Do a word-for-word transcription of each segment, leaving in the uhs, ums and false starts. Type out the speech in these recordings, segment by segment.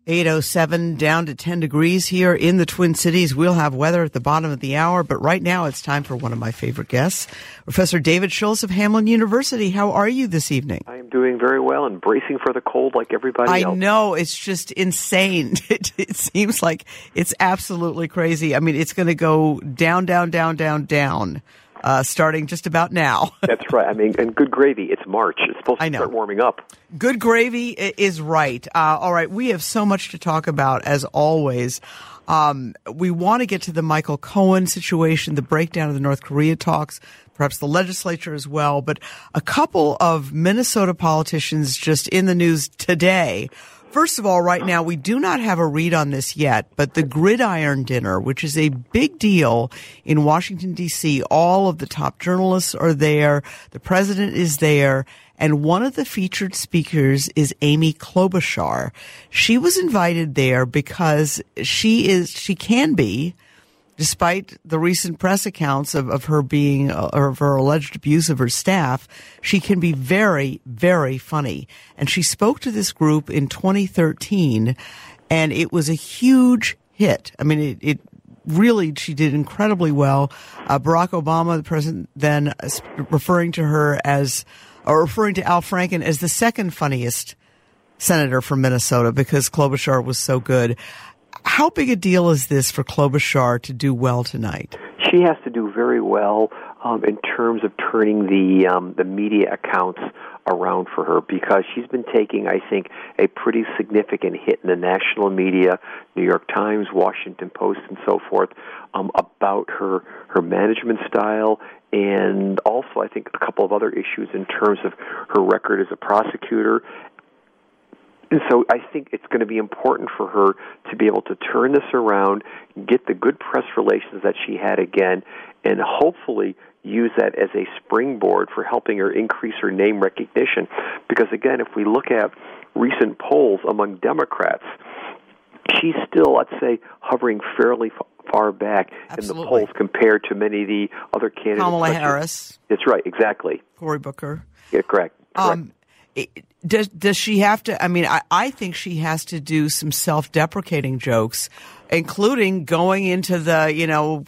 eight oh seven, down to ten degrees here in the Twin Cities. We'll have weather at the bottom of the hour, but right now it's time for one of my favorite guests, Professor David Schultz of Hamline University. How are you this evening? I am doing very well and bracing for the cold like everybody I else. I know. It's just insane. It, it seems like it's absolutely crazy. I mean, it's going to go down, down, down, down, down. Uh, starting just about now. That's right. I mean, and good gravy. It's March. It's supposed to I know. start warming up. Good gravy is right. Uh, all right. We have so much to talk about, as always. Um, we want to get to the Michael Cohen situation, the breakdown of the North Korea talks, perhaps the legislature as well. But a couple of Minnesota politicians just in the news today. First of all, right now, we do not have a read on this yet, but the Gridiron Dinner, which is a big deal in Washington, D C, all of the top journalists are there, the president is there, and one of the featured speakers is Amy Klobuchar. She was invited there because she is, she can be, despite the recent press accounts of, of her being, uh, of her alleged abuse of her staff, she can be very, very funny. And she spoke to this group in twenty thirteen, and it was a huge hit. I mean, it, it really, she did incredibly well. Uh, Barack Obama, the president, then uh, referring to her as, or referring to Al Franken as the second funniest senator from Minnesota because Klobuchar was so good. How big a deal is this for Klobuchar to do well tonight? She has to do very well um, in terms of turning the um, the media accounts around for her because she's been taking, I think, a pretty significant hit in the national media, New York Times, Washington Post, and so forth, um, about her her management style and also, I think, a couple of other issues in terms of her record as a prosecutor. And so I think it's going to be important for her to be able to turn this around, get the good press relations that she had again, and hopefully use that as a springboard for helping her increase her name recognition. Because, again, if we look at recent polls among Democrats, she's still, let's say, hovering fairly far back Absolutely. in the polls compared to many of the other candidates. Kamala Harris. That's right, exactly. Cory Booker. Yeah, correct. correct. Um, it, does does she have to? I mean, I, I think she has to do some self-deprecating jokes, including going into the you know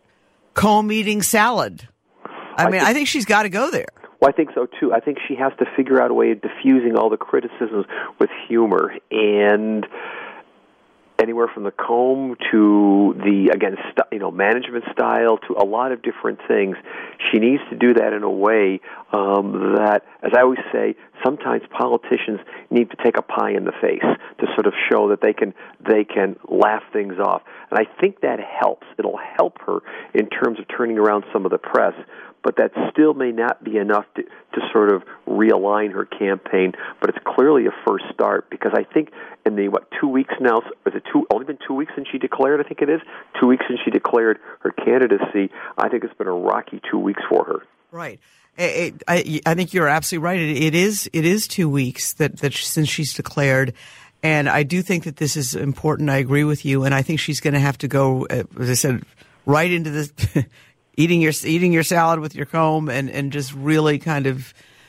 comb eating salad. I, I mean, think, I think she's got to go there. Well, I think so too. I think she has to figure out a way of diffusing all the criticisms with humor and. Anywhere from the comb to the, again, st- you know, management style to a lot of different things. She needs to do that in a way um, that, as I always say, sometimes politicians need to take a pie in the face to sort of show that they can they can laugh things off. And I think that helps. It'll help her in terms of turning around some of the press. But that still may not be enough to, to sort of realign her campaign. But it's clearly a first start because I think in the, what, two weeks now, is it two, only been two weeks since she declared, I think it is, two weeks since she declared her candidacy, I think it's been a rocky two weeks for her. Right. It, it, I, I think you're absolutely right. It, it is it is two weeks that, that since she's declared. And I do think that this is important. I agree with you. And I think she's going to have to go, as I said, right into this eating your eating your salad with your comb and, and just really kind of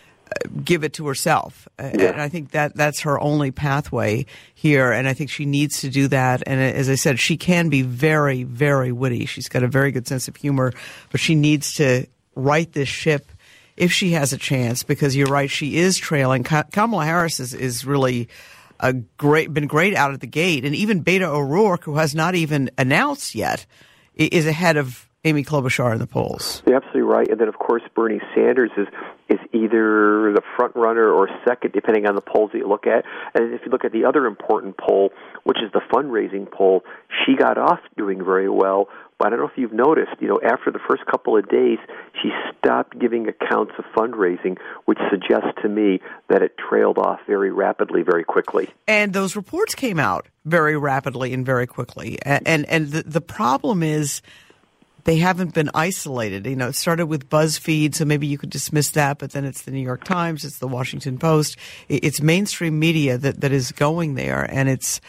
give it to herself. Yeah. And I think that that's her only pathway here. And I think she needs to do that. And as I said, she can be very, very witty. She's got a very good sense of humor, but she needs to right this ship if she has a chance, because you're right, she is trailing. Kamala Harris is, is really a great, been great out of the gate. And even Beto O'Rourke, who has not even announced yet, is ahead of Amy Klobuchar in the polls. You're absolutely right. And then, of course, Bernie Sanders is is either the front runner or second, depending on the polls that you look at. And if you look at the other important poll, which is the fundraising poll, she got off doing very well. But I don't know if you've noticed, you know, after the first couple of days, she stopped giving accounts of fundraising, which suggests to me that it trailed off very rapidly, very quickly. And those reports came out very rapidly and very quickly. And and, and the, the problem is they haven't been isolated. You know, it started with BuzzFeed, so maybe you could dismiss that, but then it's the New York Times, it's the Washington Post. It's mainstream media that, that is going there, and it's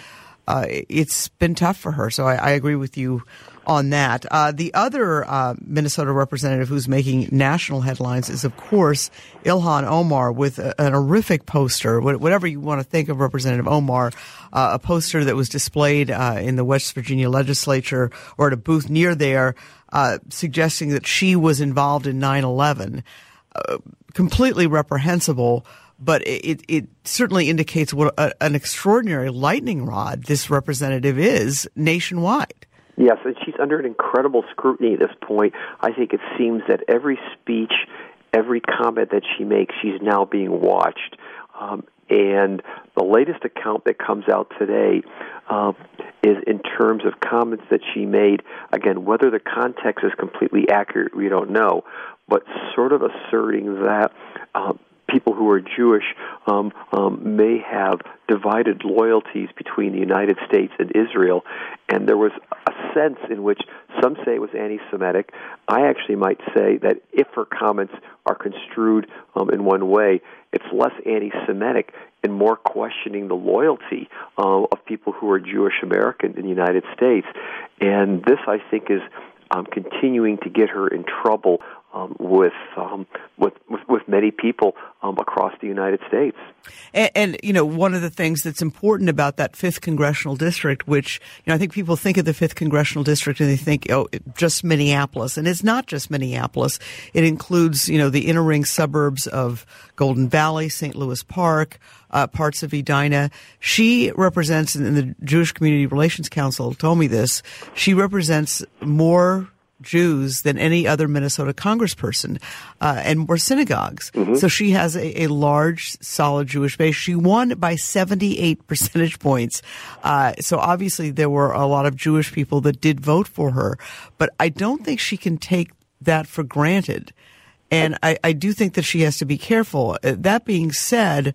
uh, it's been tough for her. So I, I agree with you on that. Uh, the other uh, Minnesota representative who's making national headlines is, of course, Ilhan Omar with a, an horrific poster, whatever you want to think of Representative Omar, uh, a poster that was displayed uh, in the West Virginia legislature or at a booth near there, uh, suggesting that she was involved in nine eleven. Uh, completely reprehensible. But it, it certainly indicates what a, an extraordinary lightning rod this representative is nationwide. Yes, and she's under an incredible scrutiny at this point. I think it seems that every speech, every comment that she makes, she's now being watched. Um, and the latest account that comes out today uh, is in terms of comments that she made. Again, whether the context is completely accurate, we don't know, but sort of asserting that uh, people who are Jewish um, um, may have divided loyalties between the United States and Israel, and there was a sense in which some say it was anti-Semitic. I actually might say that if her comments are construed um, in one way, it's less anti-Semitic and more questioning the loyalty uh, of people who are Jewish American in the United States. And this, I think, is um, continuing to get her in trouble Um, with, um, with with with many people um, across the United States. And, and you know, one of the things that's important about that fifth congressional district, which you know, I think people think of the fifth congressional district and they think, oh, just Minneapolis, and it's not just Minneapolis. It includes, you know, the inner ring suburbs of Golden Valley, Saint Louis Park, uh, parts of Edina. She represents, and the Jewish Community Relations Council told me this. She represents more Jews than any other Minnesota congressperson, uh, and more synagogues. Mm-hmm. So she has a, a large, solid Jewish base. She won by seventy-eight percentage points. Uh, so obviously there were a lot of Jewish people that did vote for her, but I don't think she can take that for granted. And I, I do think that she has to be careful. That being said,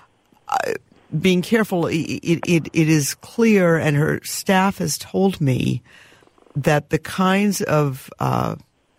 uh, being careful, it, it, it is clear, and her staff has told me that the kinds of uh,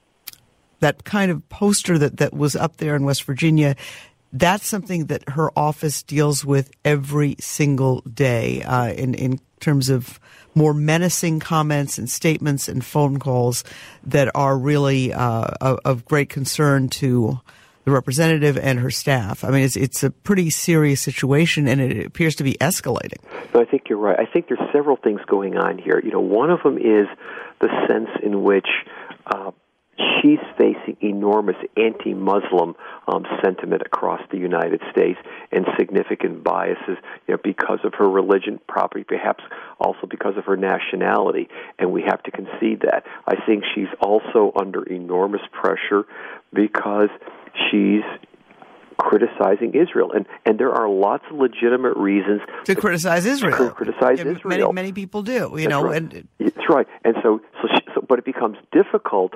that kind of poster that, that was up there in West Virginia, that's something that her office deals with every single day uh, in in terms of more menacing comments and statements and phone calls that are really uh, of, of great concern to the representative and her staff. I mean, it's it's a pretty serious situation, and it appears to be escalating. No, I think you're right. I think there's several things going on here. You know, one of them is the sense in which uh, she's facing enormous anti-Muslim um, sentiment across the United States and significant biases, you know, because of her religion, probably perhaps also because of her nationality, and we have to concede that. I think she's also under enormous pressure because she's criticizing Israel, and and there are lots of legitimate reasons to, to criticize Israel. To criticize yeah, Israel. Many many people do, you That's know. Right. And That's right. And so, so, she, so, but it becomes difficult,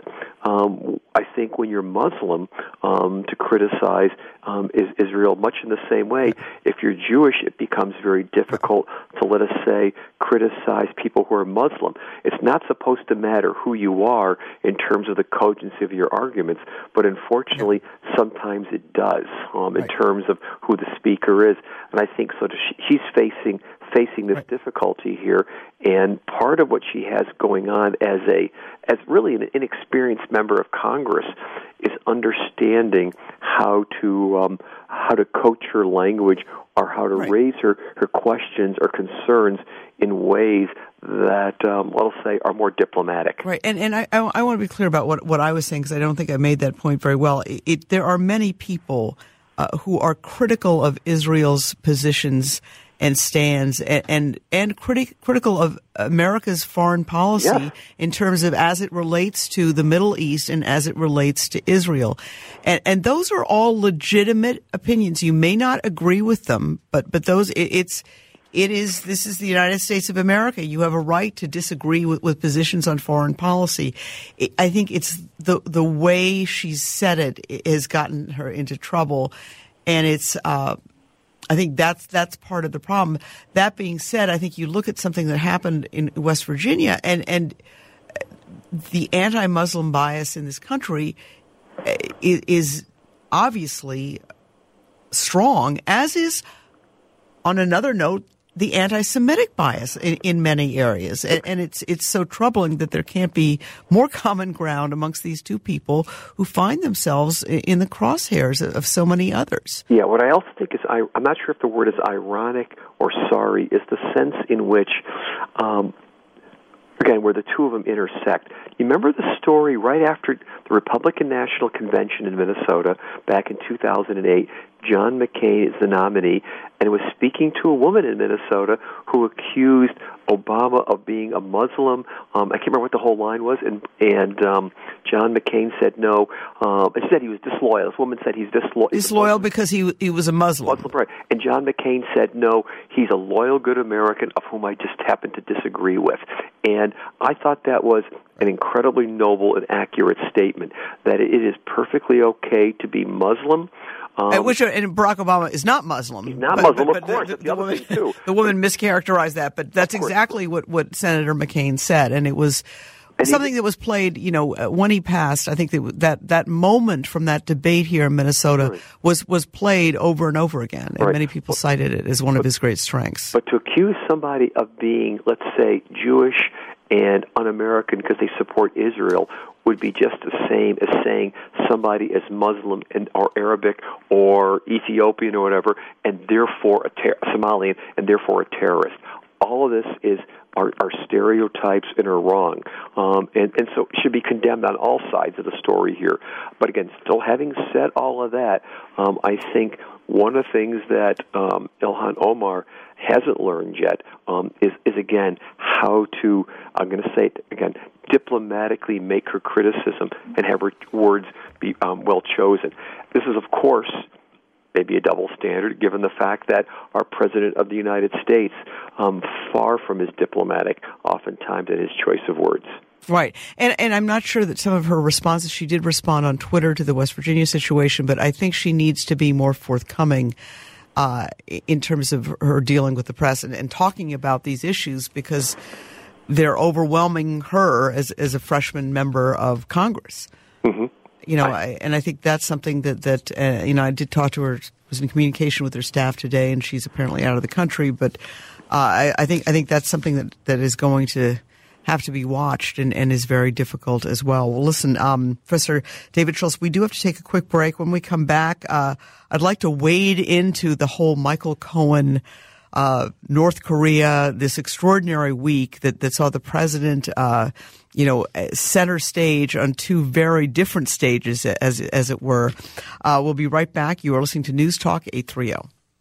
um, I think, when you're Muslim, um, to criticize um, is, Israel much in the same way. If you're Jewish, it becomes very difficult to, let us say, criticize people who are Muslim. It's not supposed to matter who you are in terms of the cogency of your arguments, but unfortunately, yeah. sometimes it does. Um, in right. terms of who the speaker is, and I think so. She, she's facing facing this right. difficulty here, and part of what she has going on as a as really an inexperienced member of Congress is understanding how to um, how to coach her language or how to right. raise her, her questions or concerns in ways that, um, let's say, are more diplomatic. Right, and and I, I, I want to be clear about what, what I was saying, because I don't think I made that point very well. It, it, there are many people uh, who are critical of Israel's positions and stands, and and, and criti- critical of America's foreign policy yes. in terms of as it relates to the Middle East and as it relates to Israel. And and those are all legitimate opinions. You may not agree with them, but but those it, it's it is this is the United States of America. You have a right to disagree with, with positions on foreign policy. It, I think it's the the way she's said it, it has gotten her into trouble, and it's uh I think that's that's part of the problem. That being said, I think you look at something that happened in West Virginia, and, and the anti-Muslim bias in this country is obviously strong, as is, on another note, the anti-Semitic bias in, in many areas. And, and it's it's so troubling that there can't be more common ground amongst these two people who find themselves in the crosshairs of so many others. Yeah, what I also think is, I, I'm not sure if the word is ironic or sorry, is the sense in which, um, again, where the two of them intersect. You remember the story right after the Republican National Convention in Minnesota back in two thousand eight? John McCain is the nominee, and was speaking to a woman in Minnesota who accused Obama of being a Muslim. Um, I can't remember what the whole line was, and and um, John McCain said no. Um, and she said he was disloyal. This woman said he's disloyal. Disloyal because he he was a Muslim. Muslim, right? And John McCain said no. He's a loyal, good American of whom I just happen to disagree with. And I thought that was an incredibly noble and accurate statement, that it is perfectly okay to be Muslim. Um, Which and Barack Obama is not Muslim. He's not but, Muslim, but, of but course. The, the, the, other woman, thing too. the woman mischaracterized that, but that's exactly what, what Senator McCain said, and it was and something he, that was played. You know, when he passed, I think that that, that moment from that debate here in Minnesota right. was was played over and over again, and right. many people cited it as one but, of his great strengths. But to accuse somebody of being, let's say, Jewish and un-American because they support Israel would be just the same as saying somebody is Muslim and or Arabic or Ethiopian or whatever, and therefore a ter- Somalian, and therefore a terrorist. All of this is are, are stereotypes and are wrong, um, and and so should be condemned on all sides of the story here. But again, still having said all of that, um, I think one of the things that um, Ilhan Omar hasn't learned yet um, is, is, again, how to, I'm going to say it again, diplomatically make her criticism and have her words be um, well chosen. This is, of course, maybe a double standard, given the fact that our President of the United States, um, far from as diplomatic, oftentimes, in his choice of words. Right. And and I'm not sure that some of her responses, she did respond on Twitter to the West Virginia situation, but I think she needs to be more forthcoming uh, in terms of her dealing with the press and, and talking about these issues, because they're overwhelming her as, as a freshman member of Congress. Mm-hmm. You know, I, and I think that's something that, that uh, you know, I did talk to her, was in communication with her staff today, and she's apparently out of the country, but uh, I, I think I think that's something that, that is going to have to be watched and, and is very difficult as well. Well, listen, um, Professor David Schultz, we do have to take a quick break. When we come back, uh, I'd like to wade into the whole Michael Cohen, uh, North Korea, this extraordinary week that, that saw the president, uh, you know, center stage on two very different stages, as, as it were. Uh, we'll be right back. You are listening to News Talk eight thirty.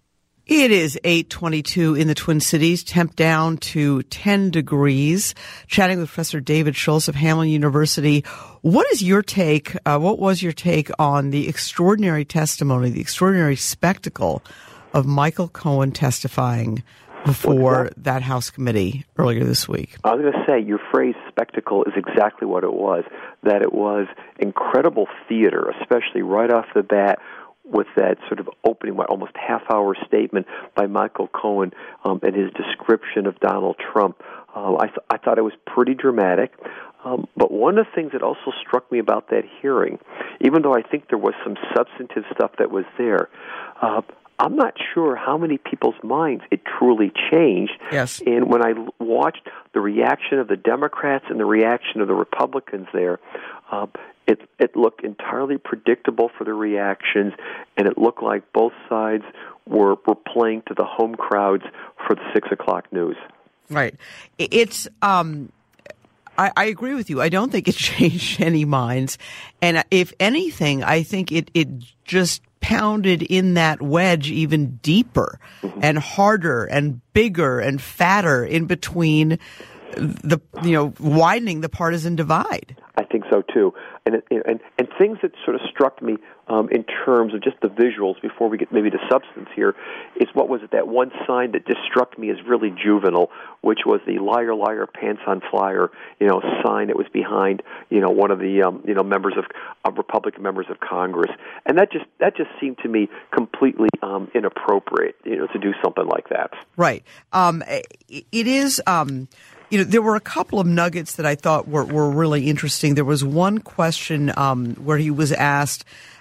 It is eight twenty-two in the Twin Cities, temp down to ten degrees. Chatting with Professor David Schultz of Hamline University. What is your take, uh, what was your take on the extraordinary testimony, the extraordinary spectacle of Michael Cohen testifying before that? that House committee earlier this week? I was going to say, your phrase spectacle is exactly what it was, that it was incredible theater, especially right off the bat, with that sort of opening, almost half-hour statement by Michael Cohen um, and his description of Donald Trump. Uh, I, th- I thought it was pretty dramatic. Um, but one of the things that also struck me about that hearing, even though I think there was some substantive stuff that was there, uh, I'm not sure how many people's minds it truly changed. Yes. And when I l- watched the reaction of the Democrats and the reaction of the Republicans there, uh, it it looked entirely predictable for the reactions, and it looked like both sides were, were playing to the home crowds for the six o'clock news. Right. It's um, I, I agree with you. I don't think it changed any minds, and if anything, I think it it just pounded in that wedge even deeper mm-hmm. and harder and bigger and fatter in between the, you know, widening the partisan divide. I think so too, and it, and and things that sort of struck me um, in terms of just the visuals before we get maybe to substance here is, what was it, that one sign that just struck me as really juvenile, which was the "liar, liar, pants on flyer," you know, sign that was behind, you know, one of the um, you know members of, of Republican members of Congress, and that just that just seemed to me completely um, inappropriate, you know, to do something like that. Right. Um, it is. Um You know, there were a couple of nuggets that I thought were, were really interesting. There was one question um, where he was asked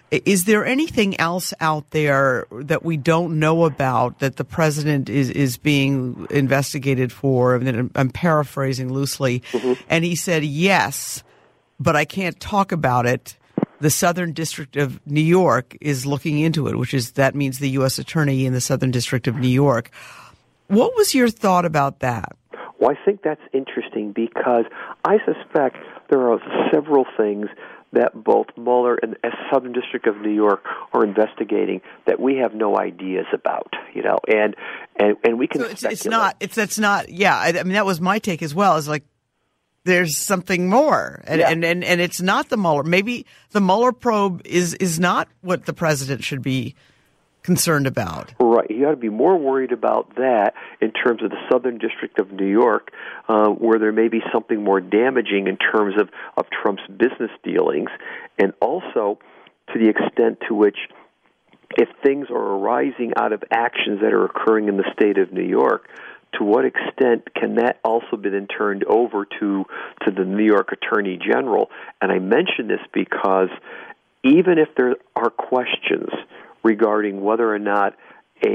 Is there anything else out there that we don't know about that the president is, is being investigated for? And I'm paraphrasing loosely. Mm-hmm. And he said, yes, but I can't talk about it. The Southern District of New York is looking into it, which is that means the U S Attorney in the Southern District of New York. What was your thought about that? Well, I think that's interesting because I suspect there are several things that both Mueller and the Southern District of New York are investigating that we have no ideas about, you know, and and, and we can. So it's, it's not. It's that's not. Yeah, I, I mean that was my take as well. Is like there's something more, and, yeah. and and and it's not the Mueller. Maybe the Mueller probe is is not what the president should be concerned about. Right. You ought to be more worried about that in terms of the Southern District of New York, uh, where there may be something more damaging in terms of, of Trump's business dealings, and also to the extent to which if things are arising out of actions that are occurring in the state of New York, to what extent can that also be then turned over to, to the New York Attorney General? And I mention this because even if there are questions regarding whether or not a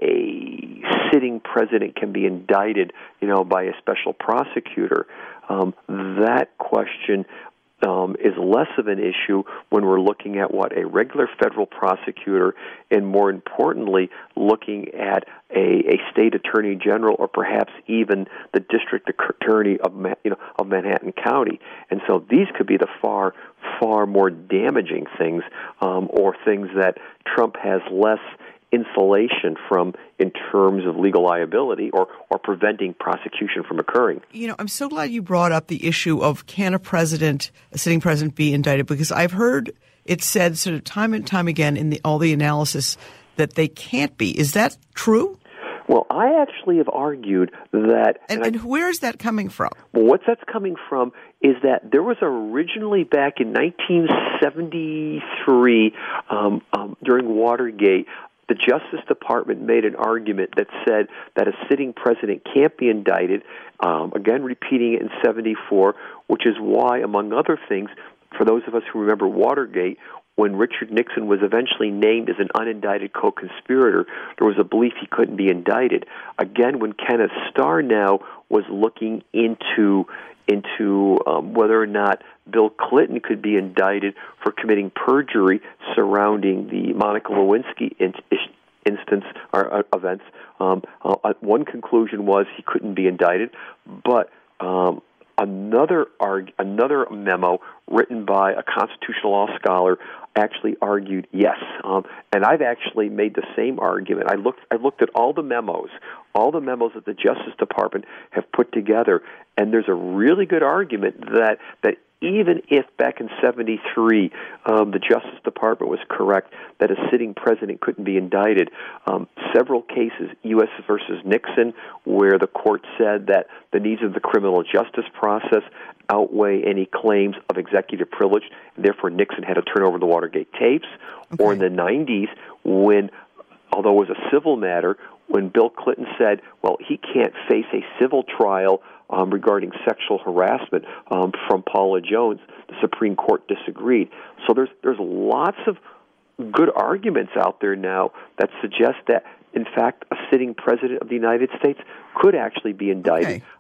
a sitting president can be indicted, you know, by a special prosecutor, um, that question um, is less of an issue when we're looking at what a regular federal prosecutor, and more importantly, looking at a, a state attorney general, or perhaps even the district attorney of you know of Manhattan County. And so these could be the far far more damaging things, um, or things that Trump has less insulation from in terms of legal liability or, or preventing prosecution from occurring. You know, I'm so glad you brought up the issue of can a president, a sitting president, be indicted, because I've heard it said sort of time and time again in the, all the analysis that they can't be. Is that true? Well, I actually have argued that... And, and, and I, where is that coming from? Well, what that's coming from is that there was originally back in nineteen seventy-three, um, um, during Watergate, the Justice Department made an argument that said that a sitting president can't be indicted, um, again repeating it in seventy-four, which is why, among other things, for those of us who remember Watergate, when Richard Nixon was eventually named as an unindicted co-conspirator, there was a belief he couldn't be indicted. Again, when Kenneth Starr now was looking into into um, whether or not Bill Clinton could be indicted for committing perjury surrounding the Monica Lewinsky in- instance or uh, events, um, uh, one conclusion was he couldn't be indicted, but um, Another arg- another memo written by a constitutional law scholar actually argued yes, um, and I've actually made the same argument. I looked I looked at all the memos, all the memos that the Justice Department have put together, and there's a really good argument that that even if back in seventy-three um, the Justice Department was correct that a sitting president couldn't be indicted, um, several cases, U S versus Nixon, where the court said that the needs of the criminal justice process outweigh any claims of executive privilege, and therefore Nixon had to turn over the Watergate tapes, okay. Or in the nineties when, although it was a civil matter, when Bill Clinton said, well, he can't face a civil trial Um, regarding sexual harassment um, from Paula Jones, the Supreme Court disagreed. So there's there's lots of good arguments out there now that suggest that, in fact, a sitting president of the United States could actually be indicted. Okay.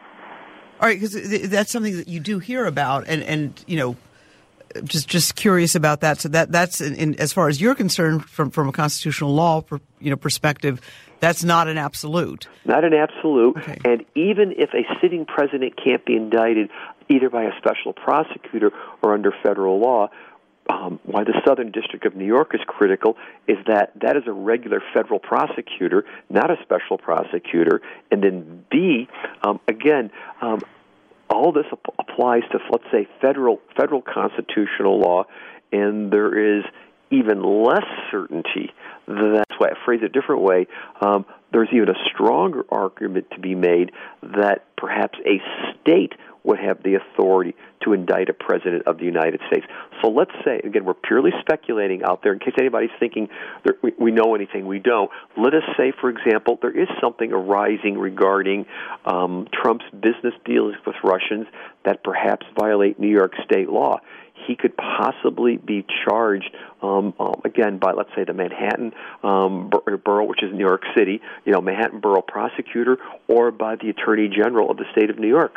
All right, because that's something that you do hear about, and, and you know, just just curious about that. So that that's in, in, as far as you're concerned, from from a constitutional law, per, you know, perspective. That's not an absolute. Not an absolute. Okay. And even if a sitting president can't be indicted either by a special prosecutor or under federal law, um, why the Southern District of New York is critical is that that is a regular federal prosecutor, not a special prosecutor. And then B, um, again, um, all this ap- applies to, let's say, federal federal constitutional law, and there is even less certainty. That's why I phrase it a different way. Um, there's even a stronger argument to be made that perhaps a state would have the authority to indict a president of the United States. So let's say, again, we're purely speculating out there in case anybody's thinking that we, we know anything. We don't. Let us say, for example, there is something arising regarding um, Trump's business dealings with Russians that perhaps violate New York state law. He could possibly be charged, um, um, again, by, let's say, the Manhattan um, Borough, which is New York City, you know, Manhattan Borough prosecutor, or by the Attorney General of the state of New York.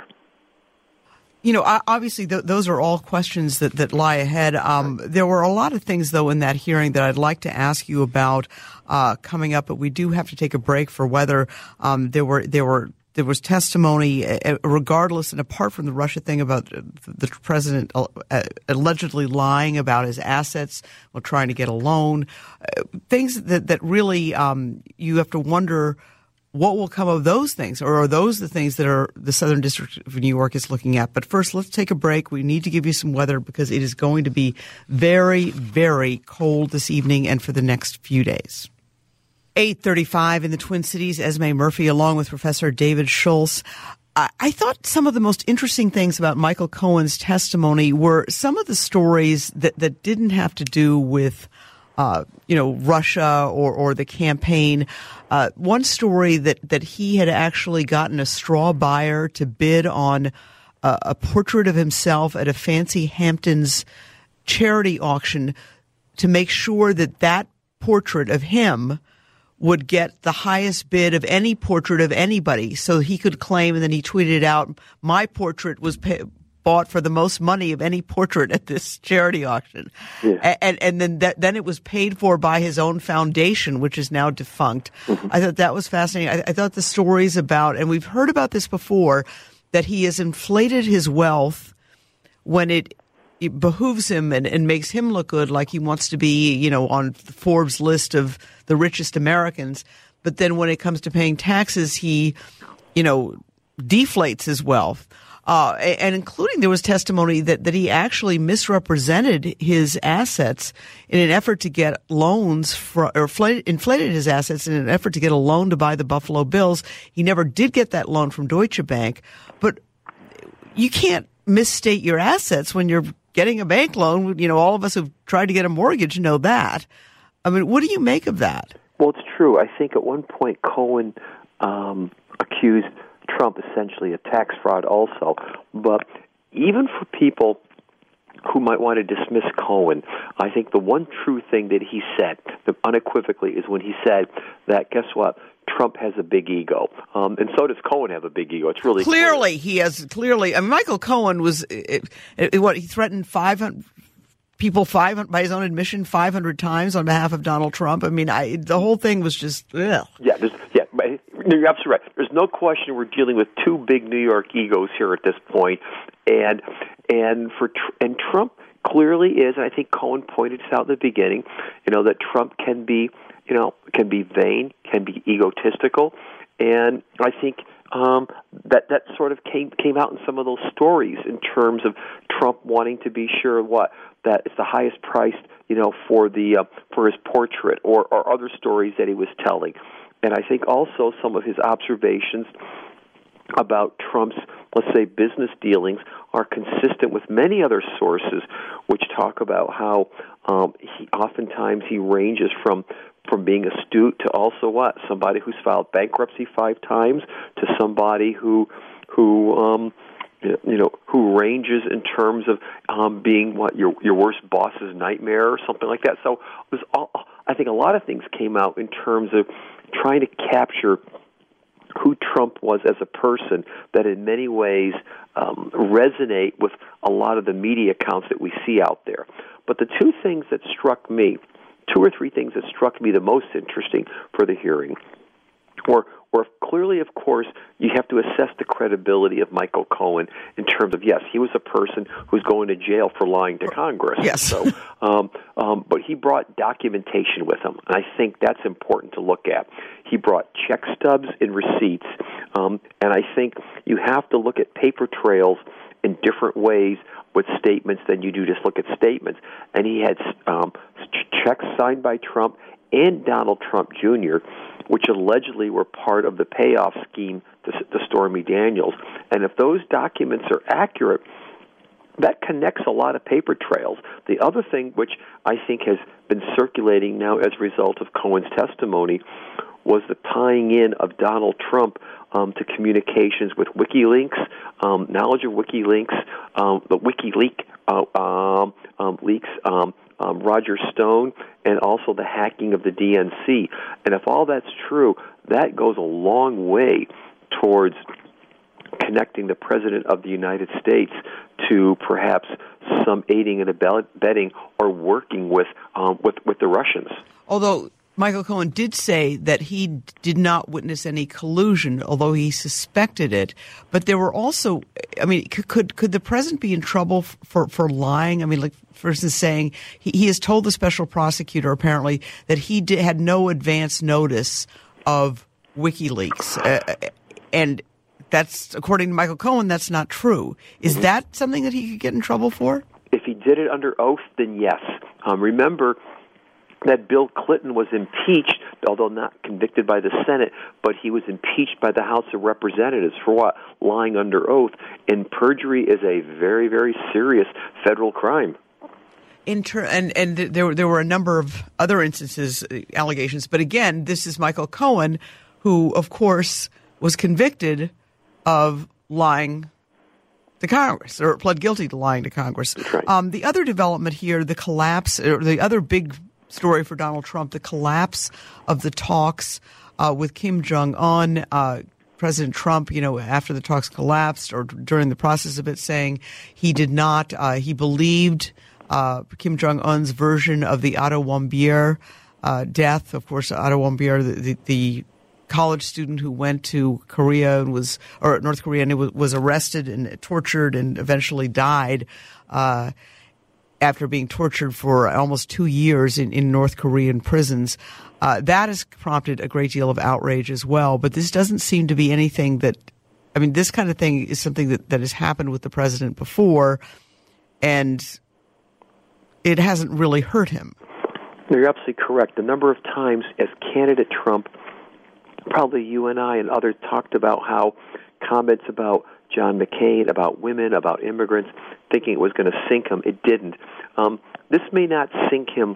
You know, obviously, th- those are all questions that, that lie ahead. Um, there were a lot of things, though, in that hearing that I'd like to ask you about uh, coming up, but we do have to take a break for whether um, there were there were. There was testimony, uh, regardless and apart from the Russia thing about the president uh, allegedly lying about his assets while trying to get a loan, uh, things that, that really um, you have to wonder what will come of those things, or are those the things that are the Southern District of New York is looking at? But first, let's take a break. We need to give you some weather because it is going to be very, very cold this evening and for the next few days. eight thirty-five in the Twin Cities. Esme Murphy along with Professor David Schultz. I, I thought some of the most interesting things about Michael Cohen's testimony were some of the stories that, that didn't have to do with, uh, you know, Russia or, or the campaign. Uh, one story that, that he had actually gotten a straw buyer to bid on uh, a portrait of himself at a Fancy Hamptons charity auction to make sure that that portrait of him would get the highest bid of any portrait of anybody. So he could claim, and then he tweeted out, my portrait was pay- bought for the most money of any portrait at this charity auction. Yeah. And, and then that, then it was paid for by his own foundation, which is now defunct. Mm-hmm. I thought that was fascinating. I, I thought the stories about, and we've heard about this before, that he has inflated his wealth when it It behooves him and, and makes him look good, like he wants to be, you know, on Forbes' list of the richest Americans. But then when it comes to paying taxes, he, you know, deflates his wealth. Uh, and including there was testimony that, that he actually misrepresented his assets in an effort to get loans for, or inflated, inflated his assets in an effort to get a loan to buy the Buffalo Bills. He never did get that loan from Deutsche Bank. But you can't misstate your assets when you're getting a bank loan. You know, all of us who've tried to get a mortgage know that. I mean, what do you make of that? Well, it's true. I think at one point Cohen um, accused Trump essentially of tax fraud also. But even for people who might want to dismiss Cohen, I think the one true thing that he said, unequivocally, is when he said that, guess what? Trump has a big ego, um, and so does Cohen have a big ego. It's really clearly clear. He has clearly. I mean, Michael Cohen was it, it, what he threatened five hundred people five by his own admission five hundred times on behalf of Donald Trump. I mean, I, the whole thing was just ugh. yeah, there's, yeah. You're absolutely right. There's no question we're dealing with two big New York egos here at this point, and and for and Trump clearly is. And I think Cohen pointed this out in the beginning. You know that Trump can be. You know, can be vain, can be egotistical, and I think um, that that sort of came came out in some of those stories in terms of Trump wanting to be sure what that it's the highest priced, you know, for the uh, for his portrait, or, or other stories that he was telling, and I think also some of his observations about Trump's, let's say, business dealings are consistent with many other sources, which talk about how um, he oftentimes he ranges from. From being astute to also what somebody who's filed bankruptcy five times to somebody who who um, you know who ranges in terms of um, being what your your worst boss's nightmare or something like that. So it was all, I think a lot of things came out in terms of trying to capture who Trump was as a person that in many ways um, resonate with a lot of the media accounts that we see out there. But the two things that struck me. Two or three things that struck me the most interesting for the hearing were, were clearly, of course, you have to assess the credibility of Michael Cohen in terms of, yes, he was a person who's going to jail for lying to Congress. Yes. So, um, um, but he brought documentation with him, and I think that's important to look at. He brought check stubs and receipts, um, and I think you have to look at paper trails in different ways with statements than you do just look at statements. And he had um, checks signed by Trump and Donald Trump Junior, which allegedly were part of the payoff scheme to, to Stormy Daniels. And if those documents are accurate, that connects a lot of paper trails. The other thing, which I think has been circulating now as a result of Cohen's testimony, was the tying in of Donald Trump um, to communications with WikiLeaks, um, knowledge of WikiLeaks, um, the WikiLeaks uh, um, um, leaks, um, um, Roger Stone, and also the hacking of the D N C. And if all that's true, that goes a long way towards connecting the President of the United States to perhaps some aiding and abetting or working with um, with with the Russians. Although Michael Cohen did say that he did not witness any collusion, although he suspected it. But there were also, I mean, could could the president be in trouble for, for lying? I mean, like, for instance, saying he, he has told the special prosecutor apparently that he did, had no advance notice of WikiLeaks, uh, and that's, according to Michael Cohen, that's not true. Is mm-hmm. that something that he could get in trouble for? If he did it under oath, then yes. Um, remember that Bill Clinton was impeached, although not convicted by the Senate, but he was impeached by the House of Representatives for what? Lying under oath. And perjury is a very, very serious federal crime. Inter- and and there, there were a number of other instances, uh, allegations. But again, this is Michael Cohen, who, of course, was convicted of lying to Congress, or pled guilty to lying to Congress. That's right. Um, the other development here, the collapse, or the other big story for Donald Trump, the collapse of the talks uh, with Kim Jong-un. Uh, President Trump, you know, after the talks collapsed or during the process of it, saying he did not, uh, he believed uh, Kim Jong-un's version of the Otto Warmbier uh, death. Of course, Otto Warmbier, the, the, the college student who went to Korea and was, or North Korea, and it was, was arrested and tortured and eventually died uh, after being tortured for almost two years in, in North Korean prisons. Uh, that has prompted a great deal of outrage as well. But this doesn't seem to be anything that, I mean, this kind of thing is something that, that has happened with the president before, and it hasn't really hurt him. You're absolutely correct. The number of times as candidate Trump, probably you and I and others talked about how comments about John McCain, about women, about immigrants, thinking it was going to sink him. It didn't. Um, this may not sink him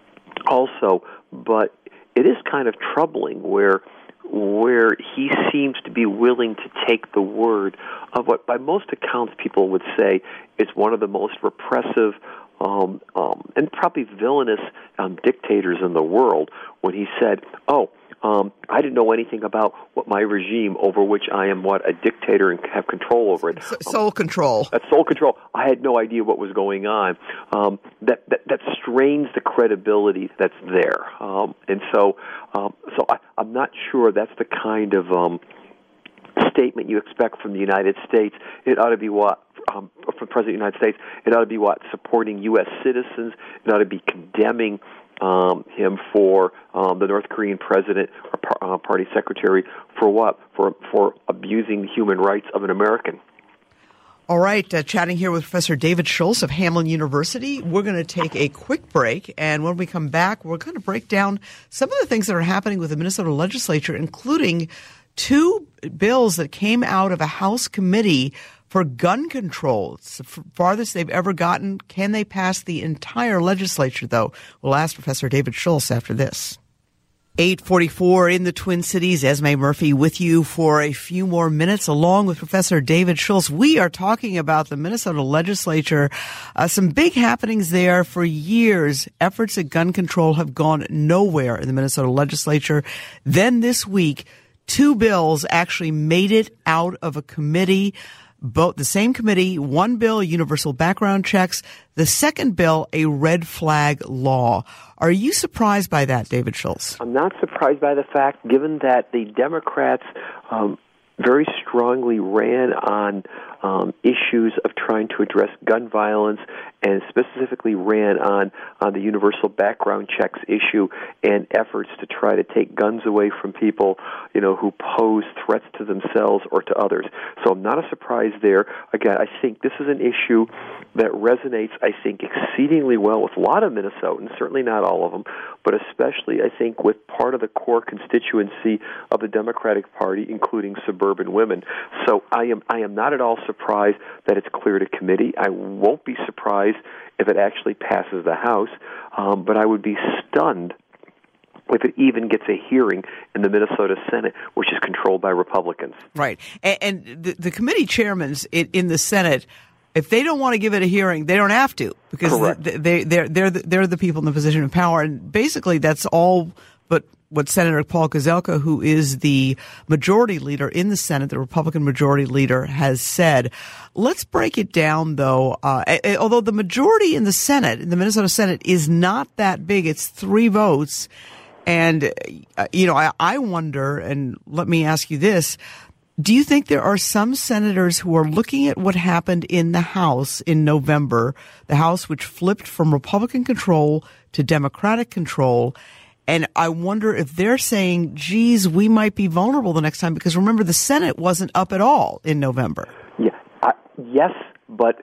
also, but it is kind of troubling where where he seems to be willing to take the word of what by most accounts people would say is one of the most repressive um, um, and probably villainous um, dictators in the world, when he said, oh, Um, I didn't know anything about what my regime, over which I am what, a dictator and have control over it. S- soul um, control. That's soul control. I had no idea what was going on. Um, that, that that strains the credibility that's there. Um, and so um, so I, I'm not sure that's the kind of um, statement you expect from the United States. It ought to be what? Um, from the President of the United States, it ought to be what? Supporting U S citizens. It ought to be condemning Um, him for um, the North Korean president or par- uh, party secretary for what? For for abusing the human rights of an American. All right, uh, chatting here with Professor David Schultz of Hamline University. We're going to take a quick break, and when we come back, we're going to break down some of the things that are happening with the Minnesota legislature, including two bills that came out of a House committee for gun control. It's the farthest they've ever gotten. Can they pass the entire legislature, though? We'll ask Professor David Schultz after this. eight forty-four in the Twin Cities. Esme Murphy with you for a few more minutes, along with Professor David Schultz. We are talking about the Minnesota legislature. Uh, some big happenings there for years. Efforts at gun control have gone nowhere in the Minnesota legislature. Then this week, two bills actually made it out of a committee. Both the same committee, one bill, universal background checks, the second bill, a red flag law. Are you surprised by that, David Schultz? I'm not surprised by the fact, given that the Democrats um, very strongly ran on um, issues of trying to address gun violence, and specifically ran on, on the universal background checks issue and efforts to try to take guns away from people, you know, who pose threats to themselves or to others. So I'm not a surprise there. Again, I think this is an issue that resonates, I think, exceedingly well with a lot of Minnesotans, certainly not all of them, but especially, I think, with part of the core constituency of the Democratic Party, including suburban women. So I am I am not at all surprised that it's cleared a committee. I won't be surprised if it actually passes the House, um, but I would be stunned if it even gets a hearing in the Minnesota Senate, which is controlled by Republicans. Right. And, and the, the committee chairmen in, in the Senate, if they don't want to give it a hearing, they don't have to, because they, they, they're, they're, the, they're the people in the position of power. And basically that's all but what Senator Paul Kozelka, who is the majority leader in the Senate, the Republican majority leader, has said. Let's break it down, though. Uh, although the majority in the Senate, in the Minnesota Senate, is not that big. It's three votes. And, uh, you know, I, I wonder, and let me ask you this, do you think there are some senators who are looking at what happened in the House in November, the House which flipped from Republican control to Democratic control, and I wonder if they're saying, geez, we might be vulnerable the next time, because remember, the Senate wasn't up at all in November. Yeah, uh, yes, but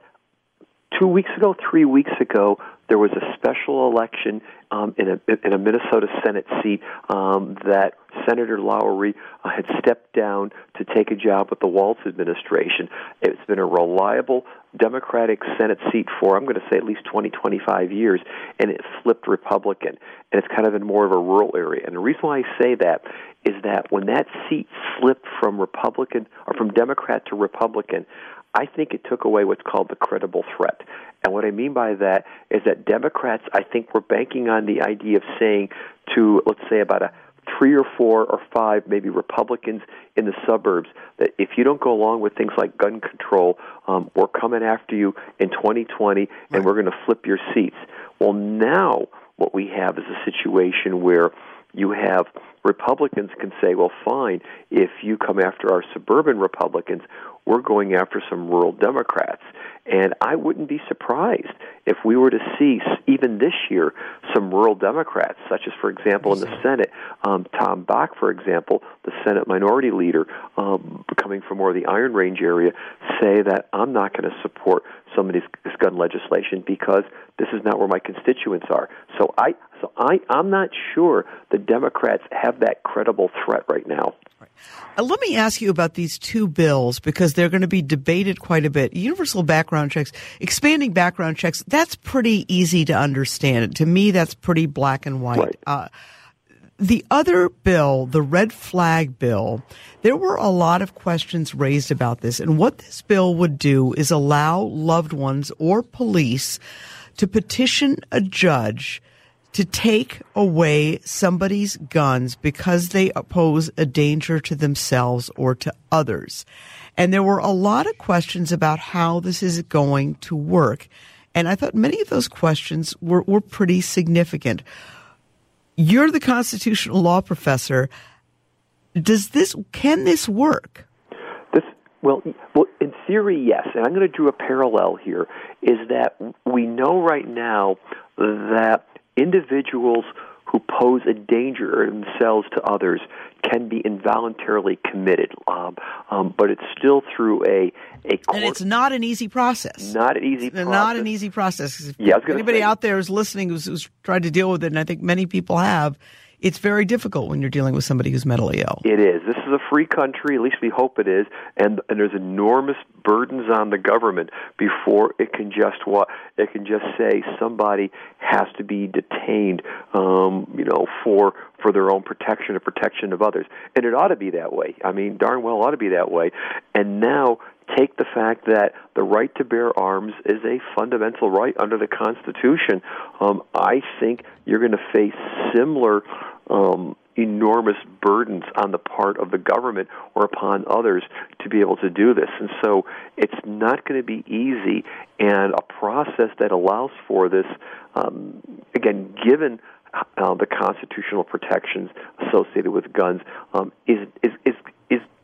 two weeks ago, three weeks ago, there was a special election um, in a in a Minnesota Senate seat um, that Senator Lowry uh, had stepped down to take a job with the Walz administration. It's been a reliable Democratic Senate seat for, I'm going to say, at least twenty, twenty-five years, and it flipped Republican. And it's kind of in more of a rural area. And the reason why I say that is that when that seat flipped from Republican or from Democrat to Republican, I think it took away what's called the credible threat. And what I mean by that is that Democrats, I think, were banking on the idea of saying to, let's say, about a three or four or five, maybe Republicans in the suburbs, that if you don't go along with things like gun control, um, we're coming after you in twenty twenty, and we're going to flip your seats. Well, now what we have is a situation where you have Republicans can say, well, fine, if you come after our suburban Republicans, we're going after some rural Democrats. And I wouldn't be surprised if we were to see, even this year, some rural Democrats, such as, for example, in the Senate, um, Tom Bach, for example, the Senate minority leader, um, coming from more of the Iron Range area, say that I'm not going to support some of this, this gun legislation because this is not where my constituents are. So I, so I, I'm not sure the Democrats have that credible threat right now. Right. Uh, let me ask you about these two bills, because they're going to be debated quite a bit. Universal background checks, expanding background checks, that's pretty easy to understand. To me, that's pretty black and white. Right. Uh, the other bill, the red flag bill, there were a lot of questions raised about this. And what this bill would do is allow loved ones or police to petition a judge to take away somebody's guns because they pose a danger to themselves or to others. And there were a lot of questions about how this is going to work. And I thought many of those questions were, were pretty significant. You're the constitutional law professor. Does this, can this work? This, well, well, in theory, yes. And I'm going to draw a parallel here, is that we know right now that individuals who pose a danger themselves to others can be involuntarily committed, um, um, but it's still through a a court. And it's not an easy process. Not an easy it's process. Not an easy process. If yeah, I was anybody say, out there who's listening who's, who's tried to deal with it, and I think many people have, it's very difficult when you're dealing with somebody who's mentally ill. It is. This is a free country, at least we hope it is, and and there's enormous burdens on the government before it can just what it can just say somebody has to be detained, um, you know, for for their own protection or protection of others, and it ought to be that way. I mean, darn well ought to be that way. And now take the fact that the right to bear arms is a fundamental right under the Constitution. Um, I think you're going to face similar um, enormous burdens on the part of the government or upon others to be able to do this. And so it's not going to be easy, and a process that allows for this, um, again, given uh, the constitutional protections associated with guns, um, is, is, is, is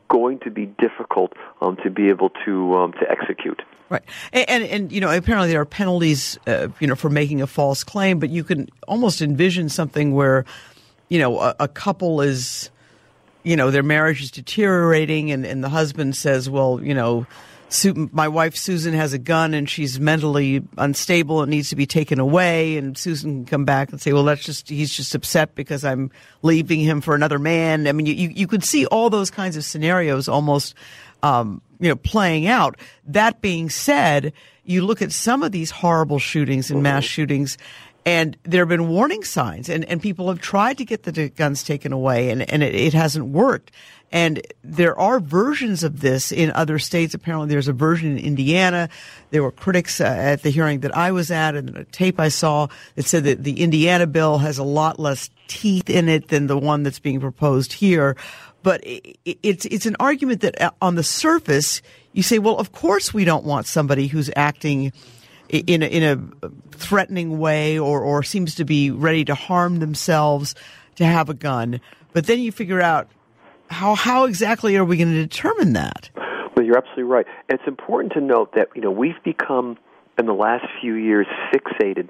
going to be difficult um, to be able to um, to execute. Right, and, and and you know apparently there are penalties, uh, you know, for making a false claim, but you can almost envision something where, you know, a, a couple is, you know, their marriage is deteriorating, and, and the husband says, well, you know, Su- my wife Susan has a gun and she's mentally unstable and needs to be taken away, and Susan can come back and say, well, that's just, he's just upset because I'm leaving him for another man. I mean, you, you could see all those kinds of scenarios almost, um, you know, playing out. That being said, you look at some of these horrible shootings and mass shootings, and there have been warning signs, and, and people have tried to get the guns taken away, and, and it, it hasn't worked. And there are versions of this in other states. Apparently there's a version in Indiana. There were critics uh, at the hearing that I was at, and a tape I saw that said that the Indiana bill has a lot less teeth in it than the one that's being proposed here. But it, it, it's it's an argument that on the surface you say, well, of course we don't want somebody who's acting in a, in a threatening way or, or seems to be ready to harm themselves to have a gun. But then you figure out, How how exactly are we going to determine that? Well, you're absolutely right. And it's important to note that, you know, we've become, in the last few years, fixated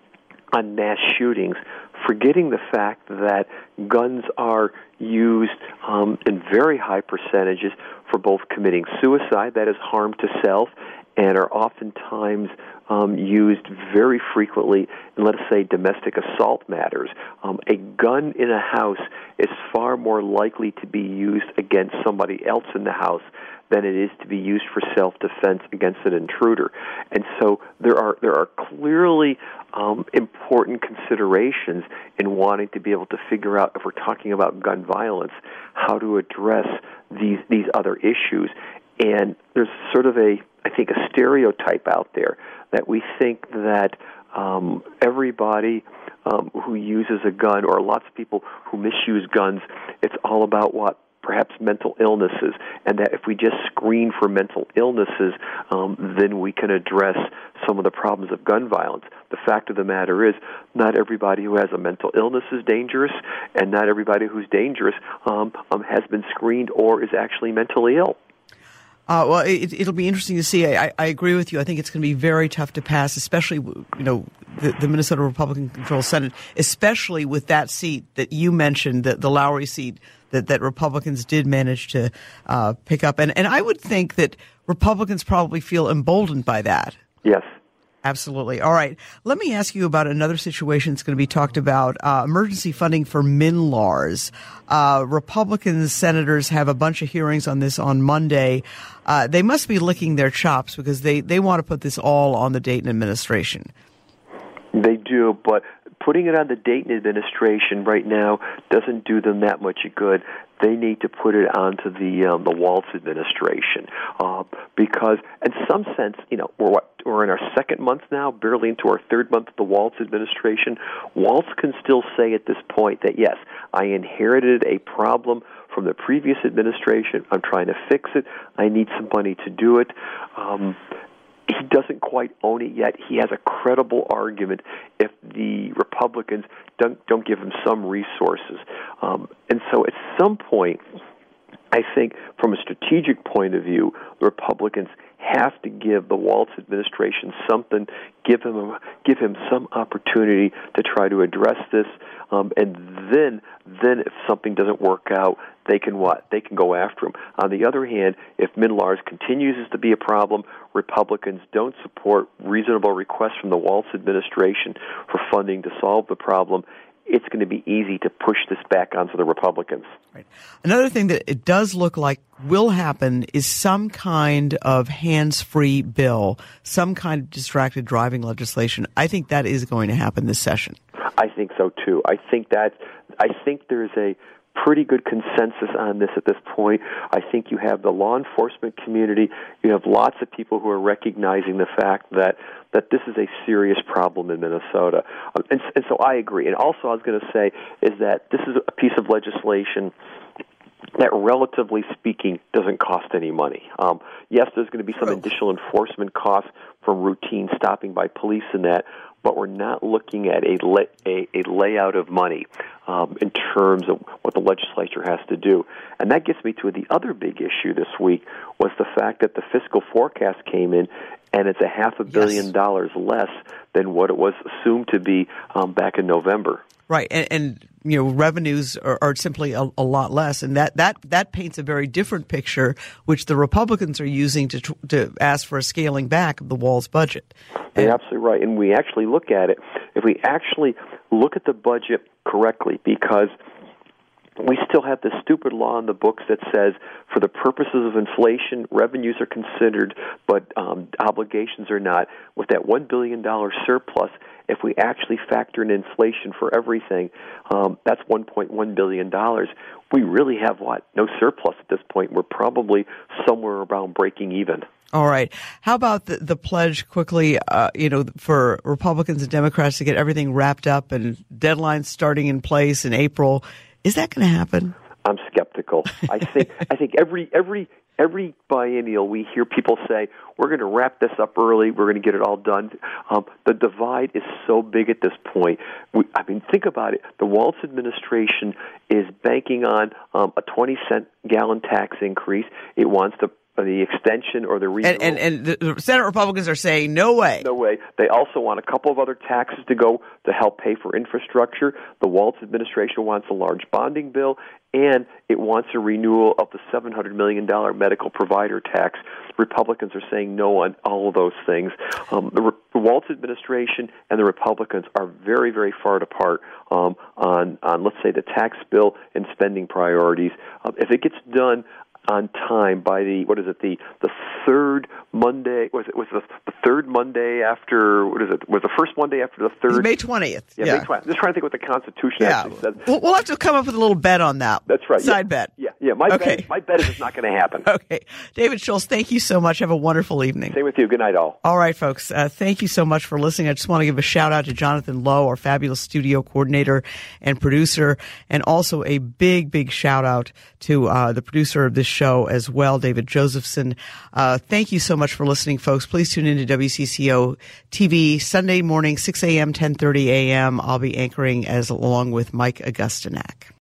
on mass shootings, forgetting the fact that guns are used um, in very high percentages for both committing suicide, that is harm to self, and are oftentimes um, used very frequently in, let us say, domestic assault matters. Um, a gun in a house is far more likely to be used against somebody else in the house than it is to be used for self-defense against an intruder. And so there are there are clearly um, important considerations in wanting to be able to figure out, if we're talking about gun violence, how to address these these other issues. And there's sort of a, I think, a stereotype out there that we think that um, everybody um, who uses a gun, or lots of people who misuse guns, it's all about what? Perhaps mental illnesses, and that if we just screen for mental illnesses, um, then we can address some of the problems of gun violence. The fact of the matter is, not everybody who has a mental illness is dangerous, and not everybody who's dangerous um, um, has been screened or is actually mentally ill. Uh, well, it, it'll be interesting to see. I, I agree with you. I think it's going to be very tough to pass, especially, you know, the, the Minnesota Republican-controlled Senate, especially with that seat that you mentioned, the, the Lowry seat that, that Republicans did manage to uh, pick up. And, and I would think that Republicans probably feel emboldened by that. Yes. Absolutely. All right. Let me ask you about another situation that's going to be talked about, uh, emergency funding for MNLARS. Uh, Republican senators have a bunch of hearings on this on Monday. Uh, they must be licking their chops because they, they want to put this all on the Dayton administration. They do, but putting it on the Dayton administration right now doesn't do them that much good. They need to put it onto the um, the Walz administration uh, because, in some sense, you know, we're what, we're in our second month now, barely into our third month of the Walz administration. Walz can still say at this point that yes, I inherited a problem from the previous administration. I'm trying to fix it. I need some money to do it. Um, He doesn't quite own it yet. He has a credible argument if the Republicans don't don't give him some resources. Um, and so at some point, I think from a strategic point of view, the Republicans have to give the Walz administration something, give him a, give him some opportunity to try to address this, um, and then then if something doesn't work out, they can what? They can go after him. On the other hand, if MNLARS continues to be a problem, Republicans don't support reasonable requests from the Walz administration for funding to solve the problem, it's going to be easy to push this back onto the Republicans. Right. Another thing that it does look like will happen is some kind of hands-free bill, some kind of distracted driving legislation. I think that is going to happen this session. I think so too. I think that I think there's a pretty good consensus on this at this point. I think you have the law enforcement community. You have lots of people who are recognizing the fact that, that this is a serious problem in Minnesota. Um, and, and so I agree. And also I was going to say is that this is a piece of legislation that, relatively speaking, doesn't cost any money. Um, yes, there's going to be some True. additional enforcement costs from routine stopping by police and that, but we're not looking at a, lay, a, a layout of money um, in terms of what the legislature has to do. And that gets me to the other big issue this week was the fact that the fiscal forecast came in and it's a half a billion yes. dollars less than what it was assumed to be um, back in November. Right, and, and you know revenues are, are simply a, a lot less, and that, that, that paints a very different picture, which the Republicans are using to to ask for a scaling back of the Walz budget. You're absolutely right, and we actually look at it. If we actually look at the budget correctly, because we still have this stupid law in the books that says for the purposes of inflation, revenues are considered, but um, obligations are not. With that one billion dollars surplus, if we actually factor in inflation for everything, um, that's one point one billion dollars. We really have, what, no surplus at this point. We're probably somewhere around breaking even. All right. How about the, the pledge quickly, uh, you know, for Republicans and Democrats to get everything wrapped up and deadlines starting in place in April? Is that going to happen? I'm skeptical. I think I think every every every biennial we hear people say we're going to wrap this up early, we're going to get it all done. Um, the divide is so big at this point. We, I mean, think about it. The Walz administration is banking on um, a twenty cent gallon tax increase. It wants to the extension or the renewal. And, and, and the Senate Republicans are saying, no way. No way. They also want a couple of other taxes to go to help pay for infrastructure. The Walz administration wants a large bonding bill, and it wants a renewal of the seven hundred million dollars medical provider tax. Republicans are saying no on all of those things. Um, the, the Walz administration and the Republicans are very, very far apart um, on, on, let's say, the tax bill and spending priorities. Uh, if it gets done on time by the what is it the the third Monday was it was the, the third Monday after what is it was the first Monday after the third it's May twentieth yeah, yeah. May twentieth. I'm just trying to think what the Constitution yeah. actually says. We'll, we'll have to come up with a little bet on that. That's right. Side yeah. bet. Yeah, yeah. My okay. bet my bet is it's not going to happen. Okay, David Schultz, thank you so much. Have a wonderful evening. Same with you. Good night, all. All right, folks. Uh, thank you so much for listening. I just want to give a shout out to Jonathan Lowe, our fabulous studio coordinator and producer, and also a big, big shout out to uh, the producer of this show as well, David Josephson. Uh, thank you so much for listening, folks. Please tune in to W C C O T V Sunday morning, six a.m., ten thirty a.m. I'll be anchoring as along with Mike Augustinak.